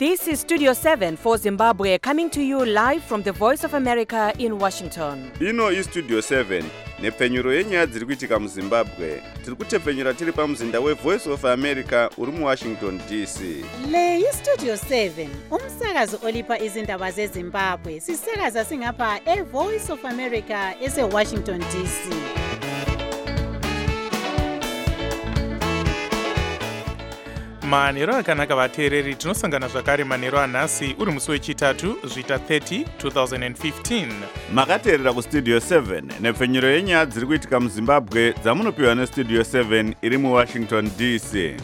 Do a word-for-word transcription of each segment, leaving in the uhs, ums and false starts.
This is Studio seven for Zimbabwe, coming to you live from the Voice of America in Washington. Ino is Studio seven, nepfenyuro yenyaya dziri kuitika muZimbabwe. Tiri kutepfenyura tiri pamuzinda weVoice of America uri muWashington D C. Le yi Studio seven, umsakazo olipa izindaba zeZimbabwe. Sisakaza singapha eVoice of America eseWashington D C. manheru akanaka vateereri, tinosangana zvakare manheru anhasi uri musi wechitatu zvita thirty twenty fifteen. Makateerera kuStudio seven, nepfenyuro yenyaya dziri kuitika muZimbabwe dzamunopiwa neStudio seven iri muWashington D C.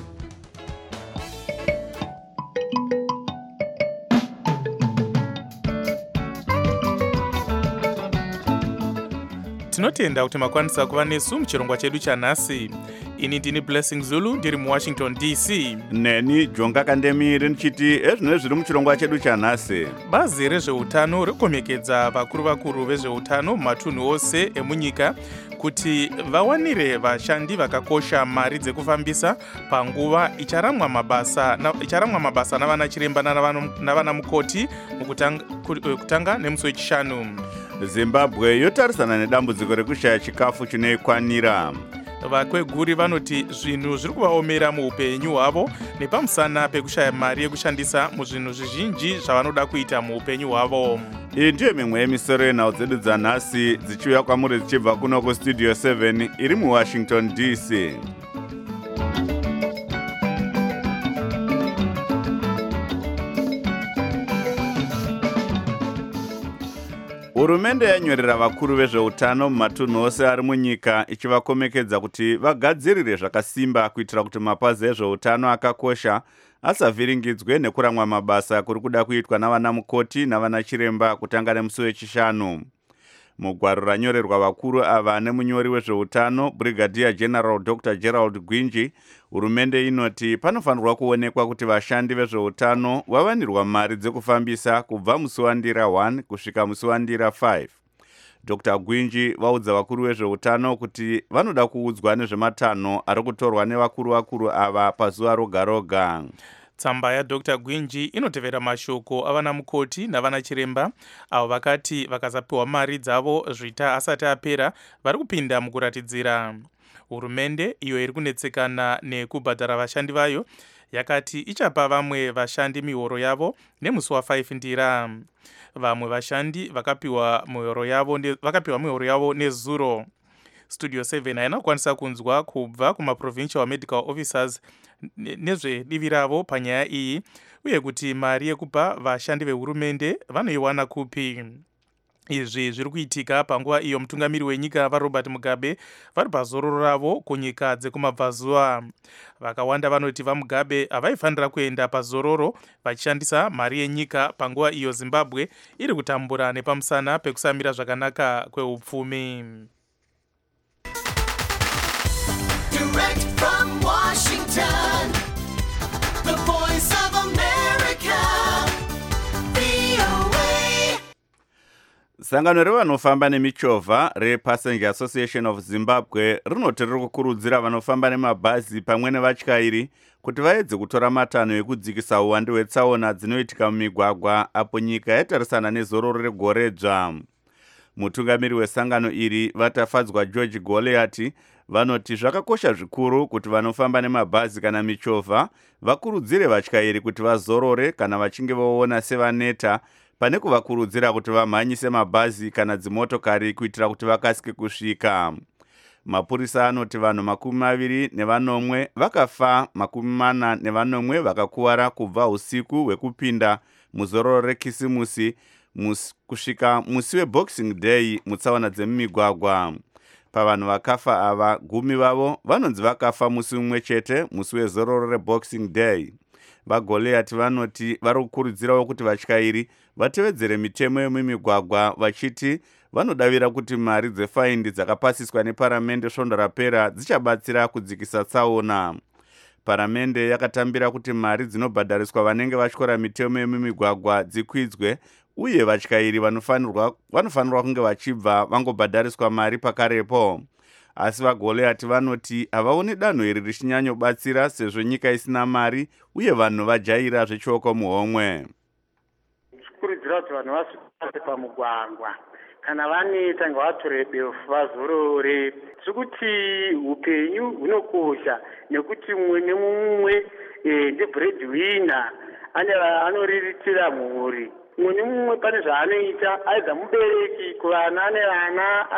tinotenda kuti makwanisa kuva nesu muchirongwa chedu chanhasi. Ini ndini Blessing Zulu ndiri muWashington D C. Neni Jonga Kandemiri ndichiti ezvino zviri muchirongwa chedu chanhasi. Bazi rezveutano rikomekedza vakuru vakuru vezveutano mumatunhu ose emunyika kuti vawanire vashandi vakakosha mari dzekufambisa panguva icharamwa mabasa na, icharamwa mabasa navana chiremba navana mukoti mukutanga kutanga nemusi wechishanu. Zimbabwe yotarisana nedambudziko rekushaya chikafu chinoikwanira. Vakweguri vanoti zvinhu zviri kuvaomera muupenyu hwavo nepamusana pekushaya mari yekushandisa muzvinhu zvizhinji zvavanoda kuita muupenyu hwavo. Iyi ndiyo mimwe yemisoro yenhau dzedu dzanhasi dzichiuya kwamuri dzichibva kuno kuStudio seven iri muWashington D C. Hurumende yanyorera vakuru vezveutano mumatunhu ose ari munyika ichivakomekedza kuti vagadzirire zvakasimba kuitira kuti mapazi ezveutano akakosha asavhiringidzwe nekuramwa mabasa kuri kuda kuitwa navana mukoti navana chiremba kutanga nemusi wechishanu. Mugwaro ranyorerwa vakuru ava nemunyori wezveutano Brigadier General Doctor Gerald Gwinji, hurumende inoti panofanirwa kuonekwa kuti vashandi vezveutano vawanirwa mari dzekufambisa kubva musi wandira one kusvika musi wandira five. Doctor Gwinji vaudza vakuru vezveutano kuti vanoda kuudzwa nezvematanho ari kutorwa nevakuru vakuru ava pazuva roga roga. Tsamba yaDr Gwinji inotevera mashoko avana mukoti navana chiremba avo vakati vakasapiwa mari dzavo zvita asati apera vari kupinda mukuratidzira. Hurumende iyo iri kunetsekana nekubhadhara vashandi vayo yakati ichapa vamwe vashandi mihoro yavo nemusi wa5 ndira. Vamwe vashandi vakapiwa mihoro yavo vakapiwa mihoro yavo nezuro. Studio seven haina kukwanisa kunzwa kubva kumaprovincial medical officers nezvedivi ravo panyaya iyi uye kuti mari yekupa vashandi vehurumende vanoiwana kupi. Izvi zviri kuitika panguva iyo mutungamiri wenyika vaRobert Mugabe vari pazororo ravo kunyika dzekumabvazuva. Vakawanda vanoti vaMugabe havaifanira kuenda pazororo vachishandisa mari yenyika panguva iyo Zimbabwe iri kutambura nepamusana pekusamira zvakanaka kweupfumi. Direct from Washington, the Voice of America, V O A. Sangano revanofamba nemichovha rePassenger Association of Zimbabwe rinoti riri kukurudzira vanofamba nemabhazi pamwe nevatyairi kuti vaedze kutora matanho ekudzikisa uwandu hwetsaona dzinoitika mumigwagwa apo nyika yatarisana nezororo regoredzva. Mutungamiri wesangano iri vatafadzwa George Goliati vanoti zvakakosha zvikuru kuti vanofamba nemabhazi kana michovha vakurudzire vatyairi kuti vazorore kana vachinge voona sevaneta pane kuvakurudzira kuti vamhanyise mabhazi kana dzimotokari kuitira kuti vakasike kusvika. Mapurisa anoti vanhu makumi maviri nevanomwe vakafa, makumi mana nevanomwe vakakuwara kubva usiku hwekupinda muzororo rekisimusi mus, kusvika musi weBoxing Day mutsaona dzemumigwagwa. Pavanhu vakafa ava gumi vavo vanonzi vakafa musi umwe chete musi wezororo reBoxing Day. VaGoliati vanoti vari kukurudzirawo kuti vatyairi vatevedzere mitemo yemumigwagwa vachiti vanodavira kuti mari dzefaindi dzakapasiswa neparamende svondo rapera dzichabatsira kudzikisa tsaona. Paramende yakatambira kuti mari dzinobhadhariswa vanenge vatyora mitemo yemumigwagwa dzikwidzwe uye vatyairi vanofanirwa vanofanirwa kunge vachibva vangobhadhariswa mari pakarepo. asi vaGoliath vanoti havaoni danho iri richinyanyobatsira sezvo nyika isina mari uye vanhu vajaira zvechioko muhomwe. Kurudzira kuti vanhu vasvike pamugwagwa kana vaneta ngavatore befu vazorore. Tiri kuti upenyu hunokosha nekuti mumwe nemumwe ndibreadwinner anoriritira mhuri. Mumwe nemumwe pane zvaanoita, aidha mubereki kuvana ane vana,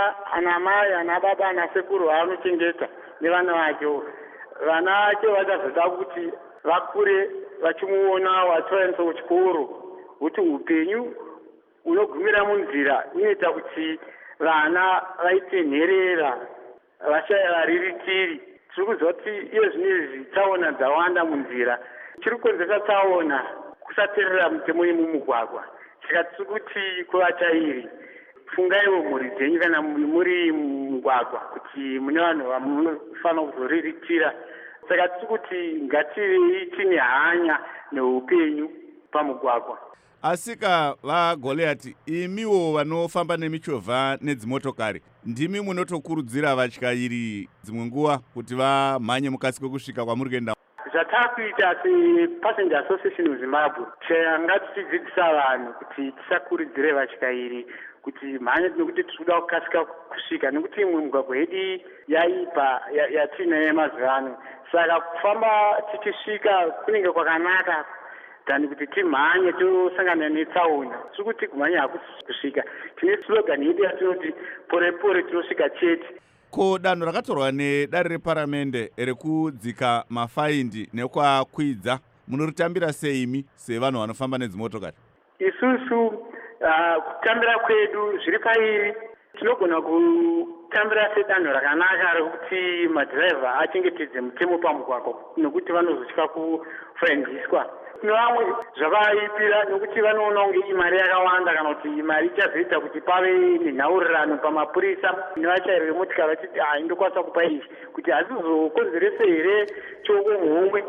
ana mai, ana baba, ana sekuru vaanochengeta nevana vake. Vana vake vachazoda kuti vakure vachimuona vachivaendesa kuchikoro. Kuti upenyu unogumira munzira unoita kuti vana vaite nherera, vashaya variritiri. Tiri kuziva kuti iyo zvinezvi tsaona dzawanda munzira. Chiri kukonzesa tsaona kusateerera mitemo yemumugwagwa. Saka tiri kuti kuvachairi, fungaiwo mhuri dzenyu kana muri mumugwagwa kuti mune vanhu vamunofanira kuzoriritira. Saka tiri kuti ngativei tine hanya neupenyu pamugwagwa. Asika vaGoliath, imiwo vanofamba nemichovha nedzimotokari, ndimi munotokurudzira vatyairi dzimwe nguva kuti vamhanye mukasike kusvika kwamuri kuenda? Zvatakuita sePassenger Association of Zimbabwe, tanga tichidzidzisa vanhu kuti tisakurudzire vatyairi kuti mhanye, nekuti tinoda kukasika kusvika, nekuti imwe mugwagwa yedu yaipa yatiinayo mazuva ano. Saka kufamba tichisvika kunenge kwakanaka than kuti timhanye tosangana netsaona. Tiri kuti kumhanya hakusi kusvika. Tine slogan yedu yatinoti pore pore tinosvika chete. Ko danho rakatorwa nedare reparamende rekudzika mafaindi nekwakwidza munoritambira seimi sevanhu vanofamba nedzimotokari? Isusu uh, kutambira kwedu zviri pairi. Tinogona kutambira sedanho rakanaka rekuti madhiraivha achengetedze mutemo pamugwagwa nekuti vanozotya kufaindiswa. Kune vamwe zvavaipira nekuti vanoona kunge imari yakawanda kana kuti imari ichazoita kuti pave nenhaurirano pamapurisa nevachairi vemotikari vachiti hai ndokwanisa kupa izvi kuti hazizokonzerese here chioko muhomwe.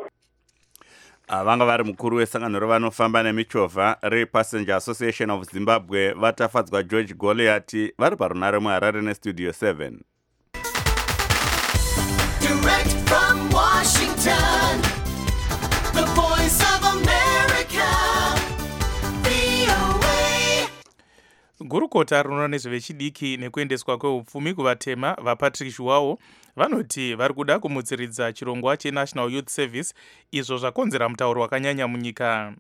Vanga vari mukuru wesangano revanofamba nemichovha rePassenger Association of Zimbabwe vatafadzwa George Goliath vari parunare muHarare nestudio seven. Direct from Washington, the voice of America, V O A. Gurukota rinoona nezvevechidiki nekuendeswa kweupfumi kuvatema vaPatrick Zhuwao vanoti vari kuda kumutsiridza chirongwa cheNational Youth Service, izvo zvakonzera mutauro wakanyanya munyika.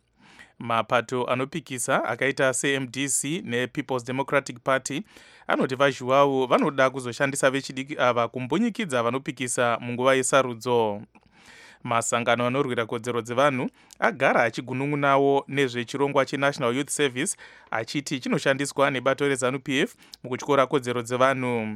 Mapato anopikisa akaita seM D C nePeople's Democratic Party anoti vaZhuwao vanoda kuzoshandisa vechidiki ava kumbunyikidza vanopikisa munguva yesarudzo. Masangano anorwira kodzero dzevanhu agara achigunun'unawo nezvechirongwa cheNational Youth Service achiti chinoshandiswa nebato reZanu-P F mukutyora kodzero dzevanhu.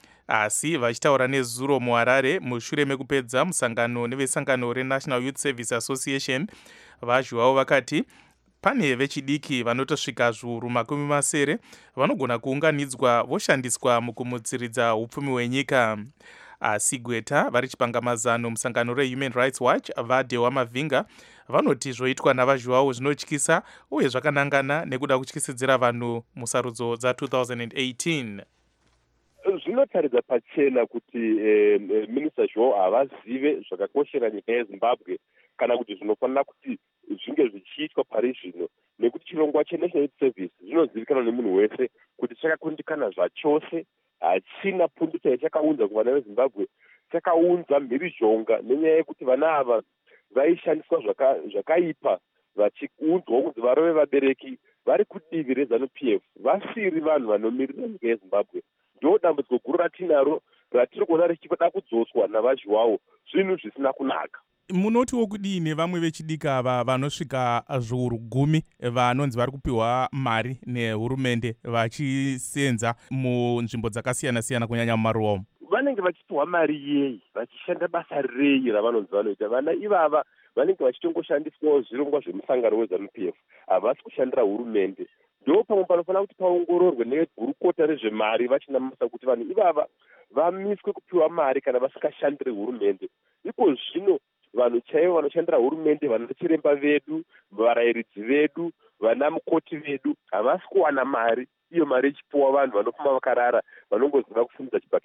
Asi vachitaura nezuro muHarare mushure mekupedza musangano nevesangano reNational Youth Service Association, vaZhuwao vakati pane vechidiki vanotosvika zviuru makumi masere vanogona kuunganidzwa voshandiswa mukumutsiridza upfumi hwenyika. Asi gweta vari chipangamazano musangano reHuman Rights Watch vaDewa Mavinga vanoti zvoitwa navaZhuwao zvinotyisa uye zvakanangana nekuda kutyisidzira vanhu musarudzo dza two thousand eighteen. Zvinotaridza pachena kuti eh, Minister Zhuwao havazive zvakakoshera nyika yeZimbabwe kana kuti zvinofanira kuti zvinge zvichiitwa pari zvino, nekuti chirongwa cheNational Youth Service zvinozivikanwa nemunhu wese kuti chakakundikana zvachose. Hachina pundutsa yachakaunza kuvana veZimbabwe, chakaunza mhirizhonga nenyaya yekuti vana ava vaishandiswa zvakaipa vachiunzwa kunzi varove vabereki vari kudivi reZanu-P F, vasiri vanhu vanomirira nyika yeZimbabwe. Ndo dambudziko guru ratinaro ratiri kuona richida kudzoswa navaZhuwao, zvinhu zvisina kunaka. Munotiwo kudii nevamwe vechidiki ava vanosvika zviuru gumi vanonzi vari kupiwa mari nehurumende vachisenza munzvimbo dzakasiyana siyana kunyanya mumaruwa umu? Vanenge vachipiwa mari yei, vachishanda basa rei ravanonzi vanoita? Vana ivava vanenge vachitongoshandiswawo zvirongwa zvemusangano weZanu-P F, havasi kushandira hurumende. Ndo pamwe panofanira kuti paongororwe negurukota rezvemari vachinamasa kuti vanhu ivava vamiswe kupiwa mari kana vasikashandiri hurumende. Iko zvino vanhu chaivo vanoshandira hurumende, vanachiremba vedu, varayiridzi vedu, vana mukoti vedu havasi kuwana mari, iyo mari ichipiwa vanhu vanofamba vakarara vanongoziva kufundisa chibhakera.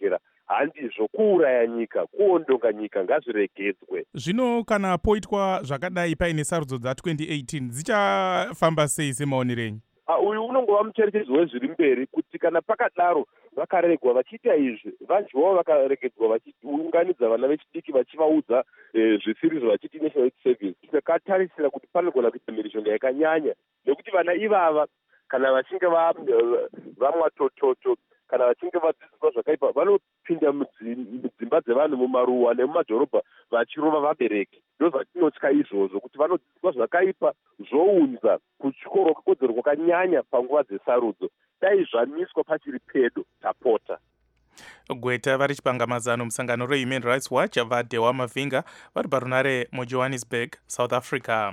handizvo kuuraya nyika, kuondonga nyika ngazviregedzwe. Zvino kana poitwa zvakadai paine sarudzo dza-twenty eighteen dzichafamba sei semaonero enyu? Uyu unongova mucherechedzo wezviri mberi, kuti kana pakadaro vakaregwa vachiita izvi, vanjwawo vakaregedzwa vachiunganidza vana vechidiki vachivaudza zvisirizo vachiti national service, takatarisira kuti panogona kuita mhirizhonga yakanyanya, nekuti vana ivava kana vachinge vamwa tototo kana vachinge vadzidziswa zvakaipa vanopinda mudzimba dzevanhu mumaruwa nemumadhorobha vachirova vabereki. Ndozvatinotya izvozvo, kuti vanodzidziswa zvakaipa zvounza kutyoro kokodzero kwakanyanya panguva dzesarudzo. Dai zvamiswa pachiri pedo tapota. Gweta vari chipangamazano musangano reHuman Rights Watch vaDewa Mavinga vari parunare muJohannesburg, South Africa.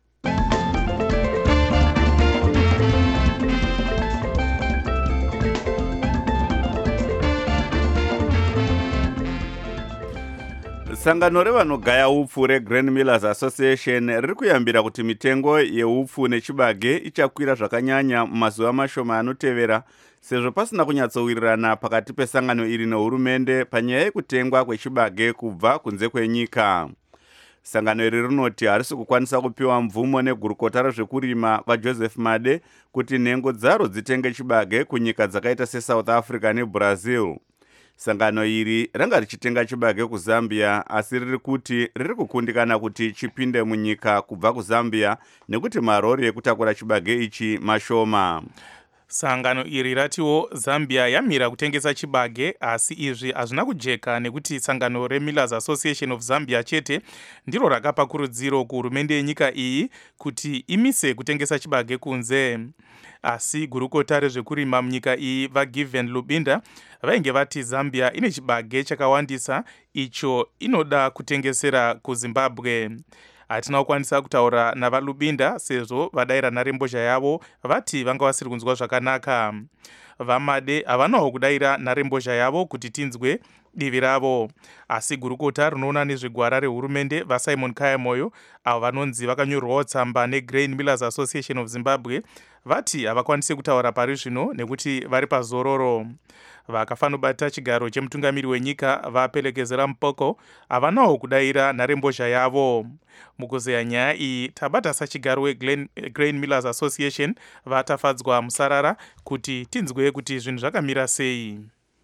Sangano revanogaya upfu reGrain Millers Association riri kuyambira kuti mitengo yeupfu nechibage ichakwira zvakanyanya mumazuva mashoma anotevera, sezvo pasina kunyatsowirirana pakati pesangano iri nehurumende panyaya yekutengwa kwechibage kubva kunze kwenyika. Sangano iri rinoti harisi kukwanisa kupiwa mvumo negurukota rezvekurima vaJoseph Made kuti nhengo dzaro dzitenge chibage kunyika dzakaita seSouth Africa neBrazil. Sangano iri ranga richitenga chibage kuZambia, asi riri kuti riri kukundikana kuti chipinde munyika kubva kuZambia nekuti marori ekutakura chibage ichi mashoma. Sangano iri ratiwo Zambia yamira kutengesa chibage, asi izvi hazvina kujeka nekuti sangano reMillers Association of Zambia chete ndiro rakapa kurudziro kuhurumende yenyika iyi kuti imise kutengesa chibage kunze. Asi gurukota rezvekurima munyika iyi vaGiven Lubinda vainge vati Zambia ine chibage chakawandisa icho inoda kutengesera kuZimbabwe. Hatina kukwanisa kutaura navaLubinda sezvo vadaira nharembozha yavo vati vanga vasiri kunzwa zvakanaka. VaMade havanawo kudaira nharembozha yavo kuti tinzwe divi ravo, asi gurukota rinoona nezvegwara rehurumende vaSimon Kayamoyo avo vanonzi vakanyorwawo tsamba neGrain Millers Association of Zimbabwe vati havakwanisi kutaura pari zvino nekuti vari pazororo. Vakafanobata chigaro chemutungamiri wenyika vaPelekezera Mpoko havanawo kudaira nharembozha yavo. Mukuzeya nyaya iyi tabata sachigaro weGrain Millers Association vatafadzwa musarara kuti tinzwe kuti zvinhu zvakamira sei.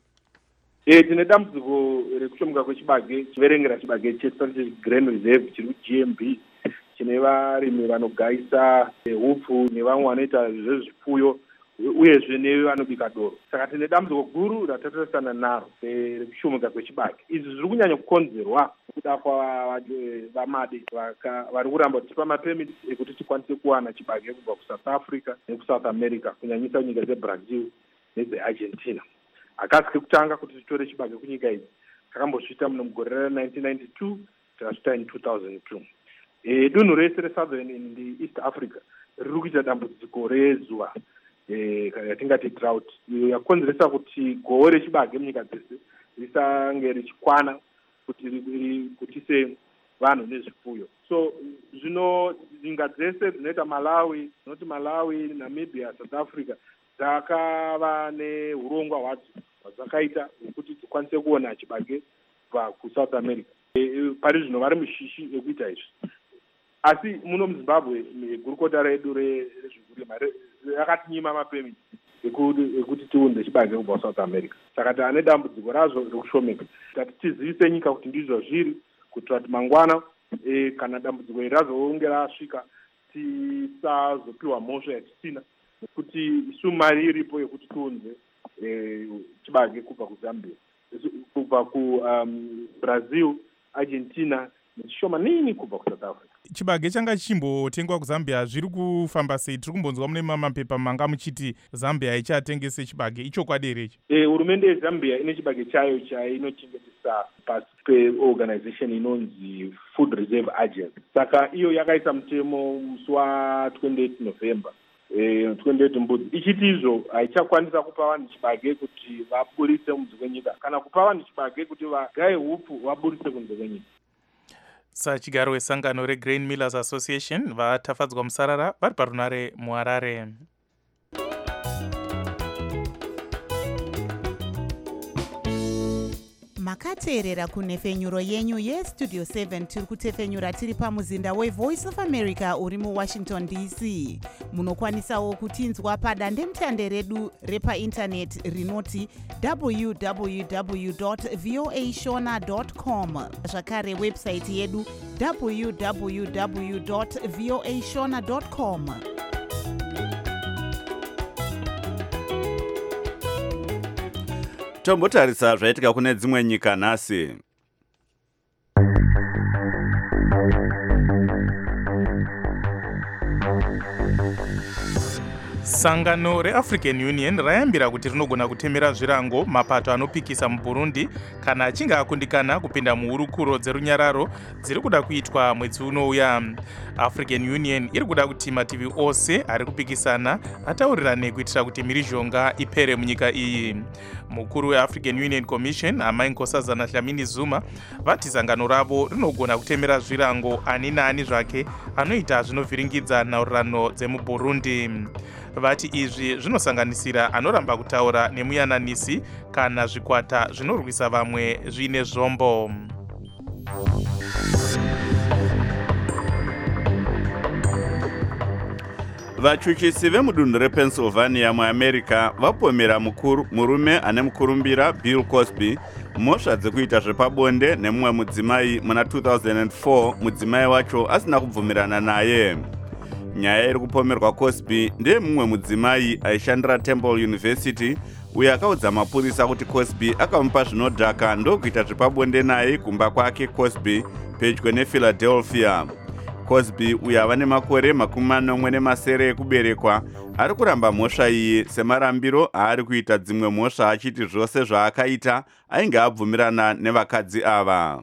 E, tine dambudziko rekushomoka kwechibage chiverengera chibage chestrategic grain reserve chiri kuG M B chine varimi vanogayisa upfu nevamwe vanoita zvezvipfuyo uyezve nevanobika doro. Saka tine dambudziko guru ratatarisana naro rekushomoka kwechibage. Izvi zviri kunyanya kukonzerwa nekuda kwavaMade vari kuramba kutipa mapemiti ekuti tikwanise kuwana chibage kubva kuSouth Africa nekuSouth America, kunyanyisa nyika dzeBrazil nedzeArgentina. Akasi kutanga kuti titore chibage kunyika idzi takambozviita muno mugore ra-nineteen ninety-two takazviita in two thousand two. E, dunhu rese reSouthern and East Africa riri kuita dambudziko rezuva yatingati drought, iyo yakonzeresa kuti gohwo rechibage munyika dzese risange richikwana kuti kutise vanhu nezvipfuyo. So zvino nyika dzese dzinoita Malawi, dzinoti Malawi, Namibia, South Africa dzakava neurongwa hwadzo hwadzakaita hwekuti dzikwanise kuona chibage kubva kuSouth America. E, pari zvino vari mushishi ekuita izvi, asi muno muZimbabwe gurukota redu rezvekurima rakatinyima mapemiti ekuti tiunze chibage kubva kuSouth America. Saka tane dambudziko razvo rekushomeka, tati tizivise nyika kuti ndizvo zviri kuitira kuti mangwana e, kana dambudziko iri razonge rasvika tisazopiwa mhosva yatisina, kuti isu mari iripo yekuti tiunze e, chibage kubva kuZambia, kubva kuBrazil, um, Argentina nechishoma nini kubva kuSouth Africa. Chibage changa chichimbotengwa kuZambia zviri kufamba sei? Tiri kumbonzwa mune mapepa manga muchiti Zambia haichatengese chibage, ichokwadi here ichi? E, hurumende yeZambia ine chibage chayo chainochengetesa pasi peorganization inonzi Food Reserve Agency. Saka iyo yakaisa mutemo musi wa-twenty-eighth November e, twenty-eight mbudzi ichiti izvo haichakwanisa kupa vanhu chibage kuti vaburitse kunze kwenyika kana kupa vanhu chibage kuti vagaye upfu vaburitse kunze kwenyika. Sachigaro wesangano reGrain Millers Association vatafadzwa musarara vari parunare muHarare. makateerera kunhefenyuro yenyu yestudio seven tiri kutefenyura tiri pamuzinda wevoice of america uri muwashington d c. Munokwanisawo kutinzwa padandemutande redu repaindaneti rinoti w w w dot voa shona dot com, zvakare websaiti yedu w w w dot voa shona dot com. Tombotarisa zvaitika kune dzimwe nyika nhasi. Sangano reAfrican Union rayambira kuti rinogona kutemera zvirango mapato anopikisa muBurundi kana achinge akundikana kupinda muhurukuro dzerunyararo dziri kuda kuitwa mwedzi unouya. African Union iri kuda kuti mativi ose ari kupikisana ataurirane kuitira kuti mhirizhonga ipere munyika iyi. Mukuru weAfrican Union Commission Amai Nkosazana Dlamini Zuma vati sangano ravo rinogona kutemera zvirango ani naani zvake anoita zvinovhiringidza nhaurirano dzemuBurundi. Vati izvi zvinosanganisira anoramba kutaura nemuyananisi kana zvikwata zvinorwisa vamwe zvine zvombo. Vachuchisi vemudunhu rePennsylvania muAmerica vapomera murume ane mukurumbira Bill Cosby mhosva dzekuita zvepabonde nemumwe mudzimai muna two thousand four, mudzimai wacho asina kubvumirana naye. Nyaya iri kupomerwa Cosby ndeye mumwe mudzimai aishandira Temple University uyo akaudza mapurisa kuti Cosby akamupa zvinodhaka ndokuita zvepabonde naye kumba kwake Cosby pedyo nePhiladelphia. Cosby uyo ava nemakore makumi manomwe nemasere ekuberekwa ari kuramba mhosva iyi semarambiro aari kuita dzimwe mhosva achiti zvose zvaakaita ainge abvumirana nevakadzi ava.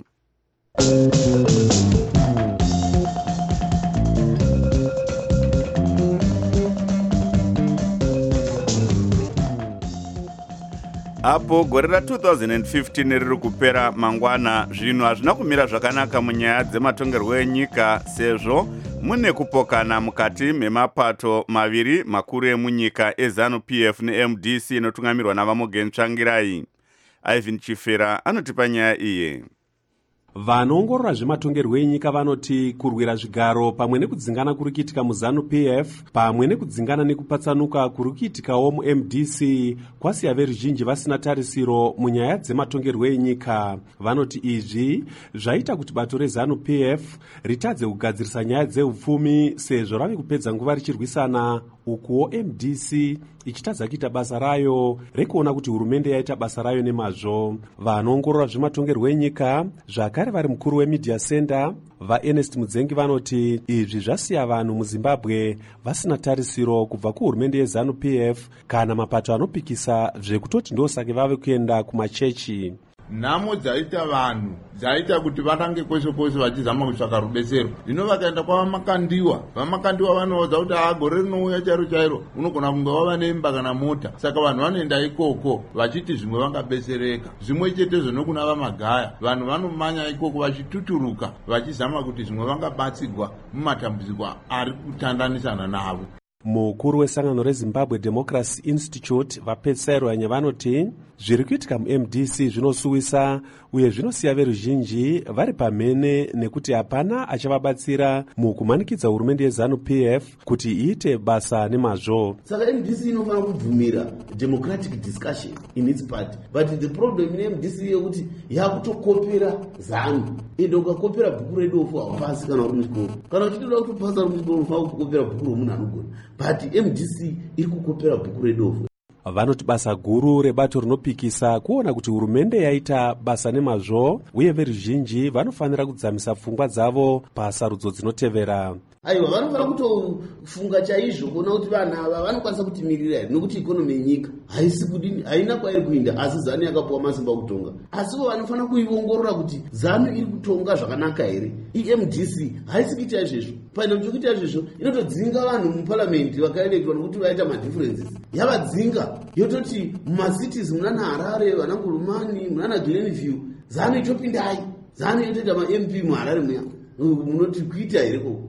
Apo gore ra two thousand fifteen riri kupera mangwana, zvinhu hazvina kumira zvakanaka munyaya dzematongerwo enyika sezvo mune kupokana mukati memapato maviri makuru emunyika eZANU-P F neM D C inotungamirwa navaMorgan Tsvangirai. Ivan Chifera anotipa nyaya iyi. Vanoongorora zvematongerwo enyika vanoti kurwira zvigaro pamwe nekudzingana kuri kuitika muZANU-P F pamwe nekudzingana nekupatsanuka kuri kuitikawo muM D C kwasiya veruzhinji vasina tarisiro munyaya dzematongerwo enyika. Vanoti izvi zvaita kuti bato reZANU-P F ritadze kugadzirisa nyaya dzeupfumi sezvo rave kupedza nguva richirwisana, ukuwo M D C ichitadza kuita basa rayo rekuona kuti hurumende yaita basa rayo nemazvo. Vanoongorora zvematongerwo enyika zvakare vari mukuru weMedia Center vaErnest Mudzengi vanoti izvi zvasiya vanhu muZimbabwe vasina tarisiro kubva kuhurumende yeZANU-P F kana mapato anopikisa zvekutoti ndosake vave kuenda kumachechi. Nhamo dzaita vanhu dzaita kuti vatange kwese kwese vachizama kutsvaka rubetsero. Zvino vakaenda kwavamakandiwa, vamakandiwa vanoudza kuti agore rinouya chairo chairo unogona kunge wava nemba kana mota. Saka vanhu vanoenda ikoko vachiti zvimwe vangabetsereka. Zvimwe chetezvo nokuna vaMagaya, vanhu vanomanya ikoko vachituturuka vachizama kuti zvimwe vangabatsirwa mumatambudziko ari kutandanisana navo. Mukuru wesangano reZimbabwe Democracy Institute vaPetsairo Yanya vanoti zviri kuitika muM D C zvinosuwisa uye zvinosiya veruzhinji vari pamhene nekuti hapana achavabatsira mukumanikidza hurumende yeZANU-P F kuti iite basa nemazvo. Saka M D C inofanira kubvumira democratic discussion in its party, but the problem in M D C yekuti yakutokopera ZANU. Ende ukakopera bhuku redofu haupasi kana uri muchikoro, kana uchitoda kutopasa uri muchikoro unofanira kukopera bhuku romunhu anogona, but M D C iri kukopera bhuku redofu. Vanoti basa guru rebato rinopikisa kuona kuti hurumende yaita basa nemazvo uye veruzhinji vanofanira kudzamisa pfungwa dzavo pasarudzo dzinotevera. Aiwa, vanofanira kutofunga chaizvo kuona kuti vanhu ava vanokwanisa kutimirira here, nokuti ikonomi yenyika haisi kudini, haina kwairi kuinda, asi ZANU yakapuwa masimba kutonga. Asiwo vanofanira kuiongorora kuti ZANU iri kutonga zvakanaka here. M D C haisi kuita izvezvo. Paino kuita izvezvo inotodzinga vanhu muparliament vakaelectwa nokuti vaita madifferences. Yavadzinga yototi mumacities munana Harare, vana Ngurumani, munana Glenview, ZANU itopindai. ZANU yotoita maM P muHarare muya. Munoti kuita here koko.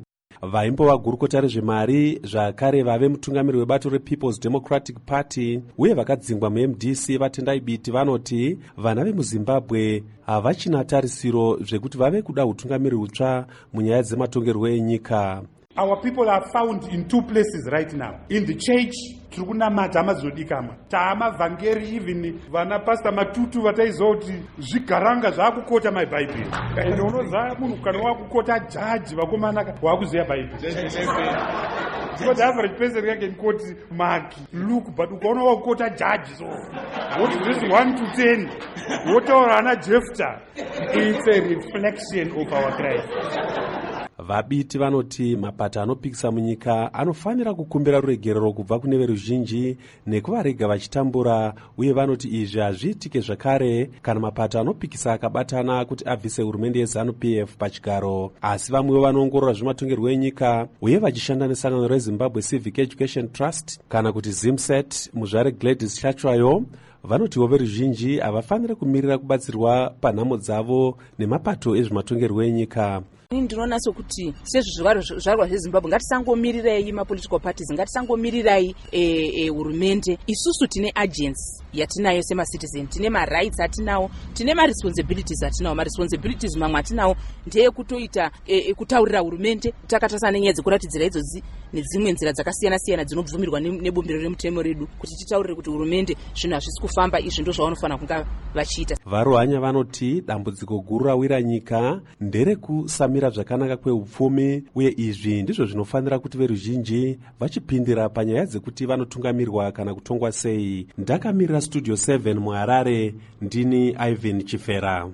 vaimbova gurukota rezvemari, zvakare vave mutungamiri webato rePeople's Democratic Party uye vakadzingwa muM D C vatendai biti vanoti vana vemuzimbabwe havachina tarisiro zvekuti vave kuda utungamiri hutsva munyaya dzematongerwo enyika. Our people are found in two places right now. In the church, tiri kunamata amazodikama. Taamavhangeri, even vana pastor matutu vataizoti zvigaranga zvakukota maBhaibheri. And unoziva munhu kana wakukota jaji vakomana wakuziva Bhaibheri. Because the average person can quote Mark, Luke, but ukaona wakukota jaji so. What is this one to ten? What are Anna Jephthah? It's a reflection of our Christ. Vabiti vanoti mapata anopikisa munyika anofanira kukumbira ruregerero kubva kune veruzhinji nekuvarega vachitambura, uye vanoti izvi hazviitike zvakare kana mapata anopikisa akabatana kuti abvise hurumende yeZANU P F pachigaro. Asi vamwewo vanoongorora zvematongerwo enyika uye vachishanda nesangano reZimbabwe Civic Education Trust kana kuti ZIMSET, muzvare Gladys Chatsvayo, vanotiwo veruzhinji havafaniri kumirira kubatsirwa panhamo dzavo nemapato ezvematongerwo enyika. Ndinoona sokuti sezvizvarwa zveZimbabwe ngatisangomirirai mapolitical parties, ngatisangomirirai hurumende. Isusu tine agency yatinayo semacitizen, tine marights atinawo, tine maresponsibilities atinawo. Maresponsibilities mamwe atinawo ndeyekutoita kutaurira hurumende, takatarisa nenyaya dzekuratidzira idzodzi nedzimwe nzira dzakasiyana siyana dzinobvumirwa nebumbiro remutemo redu kuti titaurire kuti hurumende zvinhu hazvisi kufamba, izvi ndizvo zvavanofanira kunga vachiita. Varuhanya vanoti dambudziko guru rawira nyika nderekusamira zvakanaka kweupfumi, uye izvi ndizvo zvinofanira kuti veruzhinji vachipindira panyaya dzekuti vanotungamirwa kana kutongwa sei. Ndakamirira Studio seven muHarare, ndini Ivan Chifera.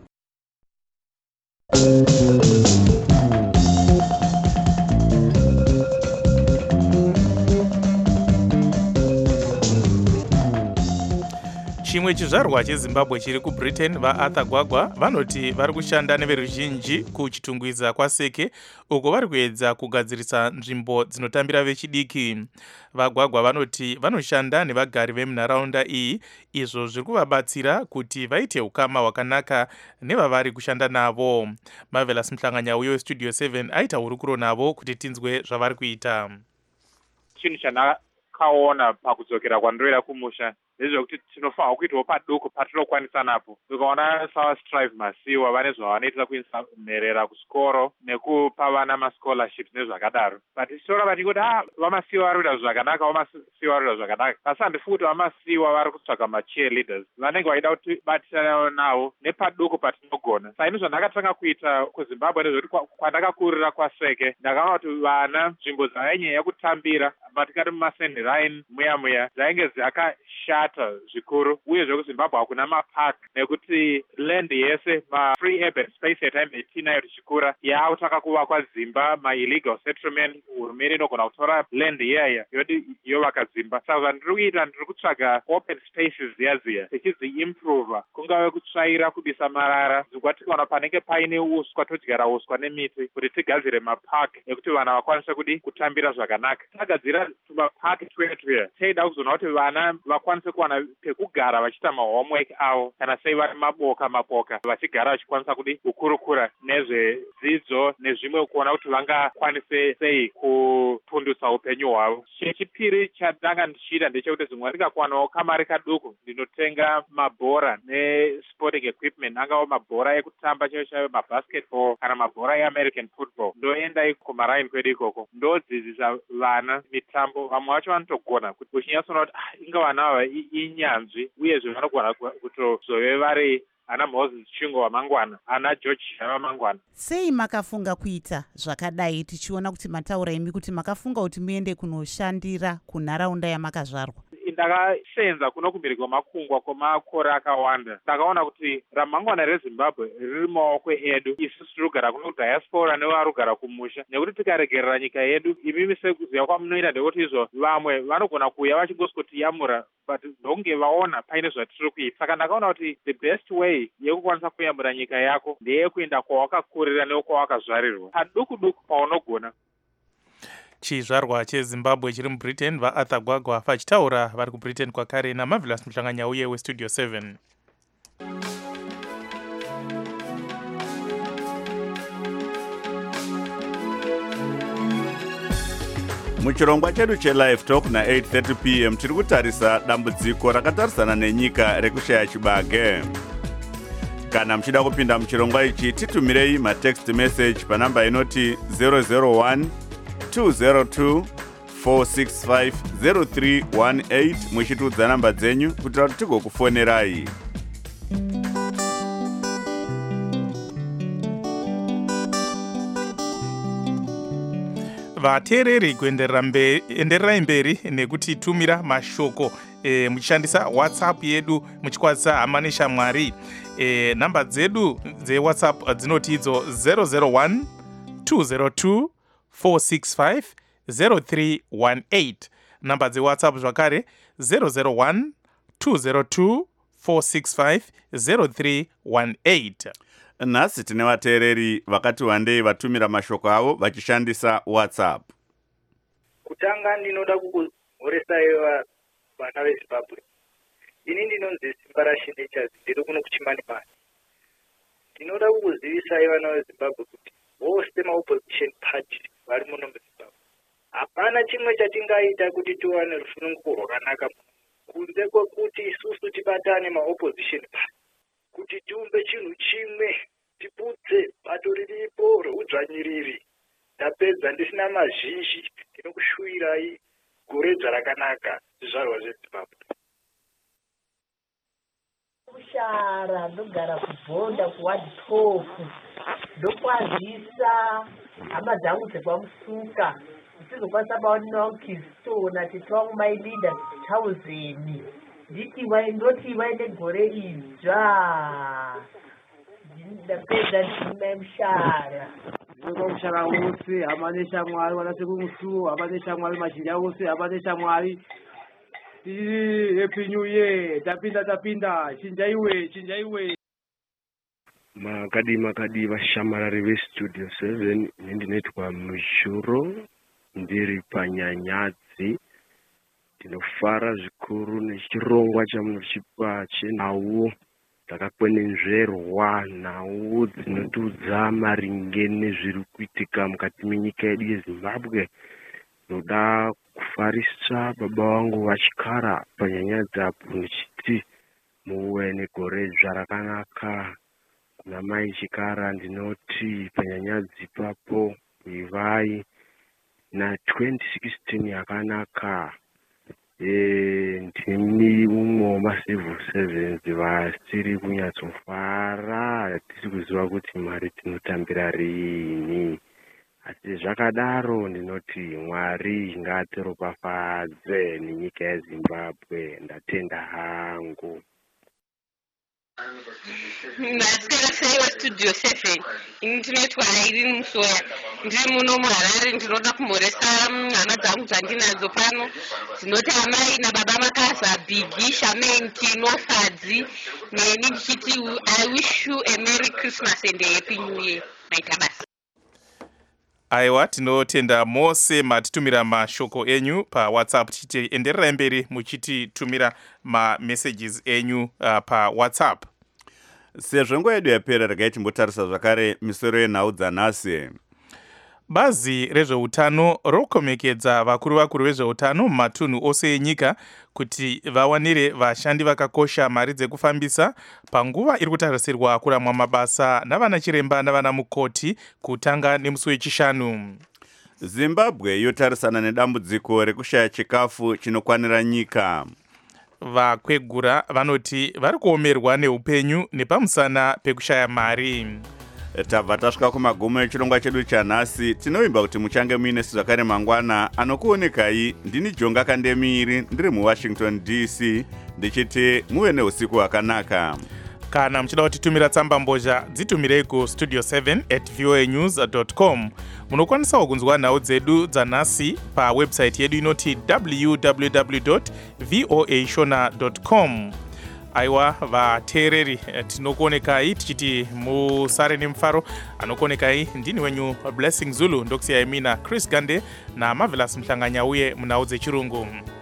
Chimwe chizvarwa cheZimbabwe chiri kuBritain, vaArthur Gwagwa vanoti vari kushanda neveruzhinji kuchitungwiza kwaseke uko vari kuedza kugadzirisa nzvimbo dzinotambira vechidiki. VaGwagwa vanoti vanoshanda nevagari vemunharaunda iyi, izvo zviri kuvabatsira kuti vaite ukama hwakanaka nevavari kushanda navo. Marvelous Mhlanganyauye weStudio seven aita hurukuro navo kuti tinzwe zvavari kuita. Chinhu chandakaona pakudzokera kwandinoenda kumusha ndezvekuti tinofanirwa kuitawo paduku patinokwanisa napo. Ukaona saStrive Masiwa vane zvavanoita kuisa nherera kusikoro nekupa vana mascholarships nezvakadaro. But tichitora vachingoti ah vaMasiwa vari kuita zvakanaka, vaMasiwa vari kuita zvakanaka. Asi handifungi kuti vaMasiwa vari kutsvaga macheerleaders. Vanenge vaida kuti batisana navo nepaduku patinogona. Saka ini zvandakatanga kuita kuZimbabwe ndezvekuti kwandakakurira kwaseke ndakaona kuti vana nzvimbo dzainyaya yekutambira matikati mumaSandline muya muya dzainge dzakashata zvikuru, uye zvekuZimbabwe hakuna mapark nekuti land yese ma-free urban space yataimbe tinayo tichikura yaakutanga kuvakwa dzimba, ma-illegal settlement. Hurumende inogona kutora land iyaya yoti yovaka dzimba. Saka zvandiri kuita ndiri kutsvaga open spaces ziya ziya tichidzi-improva, kungave kutsvaira, kubisa marara, dzingwa tikaona panenge paine uswa todyara uswa nemiti kuti tigadzire mapark ekuti vana vakwanise kudi kutambira zvakanaka. Tagadzira tumapark twetuya teida kuzoona kuti vana vakwanise kuwana pekugara vachiita mahomework avo kana sei vari maboka maboka vachigara vachikwanisa kudi kukurukura nezvedzidzo nezvimwe, kuona kuti vangakwanise sei kupundutsa upenyu hwavo. Chechipiri chandanga ndichiita ndechekuti zvimwe ndingakwanawo kamari kaduku ndinotenga mabhora nesporting equipment, angava mabhora ekutamba chaiwo chaiwo mabasketball kana mabhora eAmerican football. Ndoenda kumaraini kwedu ikoko ndodzidzisa vana mitambo. Vamwe vacho vanotogona kuti uchinyatsoona kuti ah, inga vana ava inyanzvi, uyezve vanogona kutozove vari ana Moses Chingo wamangwana, ana George wamangwana. Sei makafunga kuita zvakadai, tichiona kuti mataura imi kuti makafunga kuti muende kunoshandira kunharaunda yamakazvarwa? Ndakasenza kuno kumbiri kwemakungwa kwemakore akawanda. Ndakaona kuti ramangwana reZimbabwe riri mumaoko edu isusu tirikugara kuno kudiaspora nevari kugara kumusha, nekuti tikaregerera nyika yedu imimi sekuziva kwamunoita ndekuti izvo vamwe vanogona kuuya vachingosotiyamura but ndonge vaona paine zvatiri kuita. Saka ndakaona kuti the best way yekukwanisa kuyamura nyika yako ndeyekuenda kwawakakurira nekwawakazvarirwa paduku duku paunogona. Chizvarwa cheZimbabwe chiri muBritain, vaArthur Gwagwa vachitaura vari kuBritain kwakare naMarvelous Mhlanganyauye weStudio seven. muchirongwa chedu chelive talk na eight thirty p m tiri kutarisa dambudziko rakatarisana nenyika rekushaya chibage. Kana muchida kupinda muchirongwa ichi titumirei matext message panamba inoti zero zero one two zero two four six five zero three one eight muchitudza namba dzenyu kuti tigokufonerai. vateereri kuendererai mberi nekutitumira mashoko e, muchishandisa whatsapp yedu muchikwadzisa hama neshamwari. E, namba dzedu dzewhatsapp dzinoti idzo zero zero one two zero two four six five zero three one eight. Namba dzewhatsapp zvakare zero zero one two zero two four six five zero three one eight. Nhasi tine vateereri vakati wandei vatumira mashoko avo vachishandisa WhatsApp. Kutanga ndinoda kukuhoresai vana veZimbabwe. Ini ndinonzi Simba raShinechas, ndiri kuno kuChimanimani. Ndinoda kukuzivisai vana veZimbabwe kuti vose maopposition party vari muno muZimbabwe, hapana chimwe chatingaita kuti tiwane rusununguko rwakanaka kunze kwekuti isusu tibatane maopposition party kuti tiumbe chinhu chimwe, tiputse bato riripo reudzvanyiriri. Ndapedza ndisina mazhinji, ndinokushuwirai goredza rakanaka zvizvarwa zveZimbabwe. Kushara ndogara kubhonda kuwadi tofu ndokwazisa hama dzangu dzekwamusuka ndizokwanisa baoninaokistona titwangu my leaders thousand nditi ndoti vaine gore idzva ndapedza ndina mushara ndinoda mushara wose hama neshamwari vanasekumusuwo hama neshamwari mazhinji avose hama neshamwari tiri happy new year. Tapinda tapinda chinjaiwe chinjaiwe makadi makadi vashamarari vestudio seven nendinoitwa mushuro ndiri panyanyadzi. Ndinofara zvikuru nechirongwa chamunochipa chenhau dzakakwenenzverwa, nhau dzinotudza maringe nezviri kuitika mukati menyika yedu yeZimbabwe. Ndoda kufarisa baba vangu vachikara panyanyadzi apo ndichiti muwe negore zvarakanaka. Kuna mai chikara ndinoti panyanyadzi papo ivai na twenty sixteen yakanaka. Ndini umwe wamacivil servants vasiri kunyatsofara, hatisi kuziva kuti mari tinotambira rini. Asi zvakadaro ndinoti Mwari ngaatiropafadze nenyika yeZimbabwe. Ndatenda hangu. Ndasera Studio seven ini tinoitwa Irene Musoya, ndiri muno muHarare. Ndinoda kumhoresa hama dzangu dzandinadzo pano dzinoti amai nababa Makaza, Bigi, Shamenki, Nofadzi, neni ndichiti I wish you a Merry Christmas and a Happy New Year. Maita basa. Aiwa, tinotenda mose matitumira mashoko enyu paWhatsApp. Tichiti endererai mberi muchititumira mamessages enyu uh, paWhatsApp. Sezvo nguva yedu yapera, regai timbotarisa zvakare misoro yenhau dzanhasi. Bazi rezveutano rokomekedza vakuru vakuru vezveutano mumatunhu ose enyika kuti vawanire vashandi vakakosha mari dzekufambisa panguva iri kutarisirwa kuramwa mabasa navana chiremba navana mukoti kutanga nemusi wechishanu. Zimbabwe yotarisana nedambudziko rekushaya chikafu chinokwanira nyika. Vakwegura vanoti vari kuomerwa neupenyu nepamusana pekushaya mari. Tabva tasvika kumagumo echirongwa chedu chanhasi. Tinovimba kuti muchange muinesu zvakare mangwana. Anokuonekai ndini Jonga Kandemiri, ndiri muWashington D C, ndichiti muve neusiku hwakanaka. Kana muchida kutitumira tsamba mbozha, dzitumirei ku studio seven at voa news dot com. Munokwanisawo kunzwa nhau dzedu dzanhasi pawebsite yedu inoti w w w dot voa shona dot com. Aiwa vateereri, tinokuonekai tichiti musare nemufaro. Anokuonekai ndini wenyu Blessing Zulu, ndokusiyai mina Chris Gande na Marvelous Mhlanganya uye munhau dzechirungu.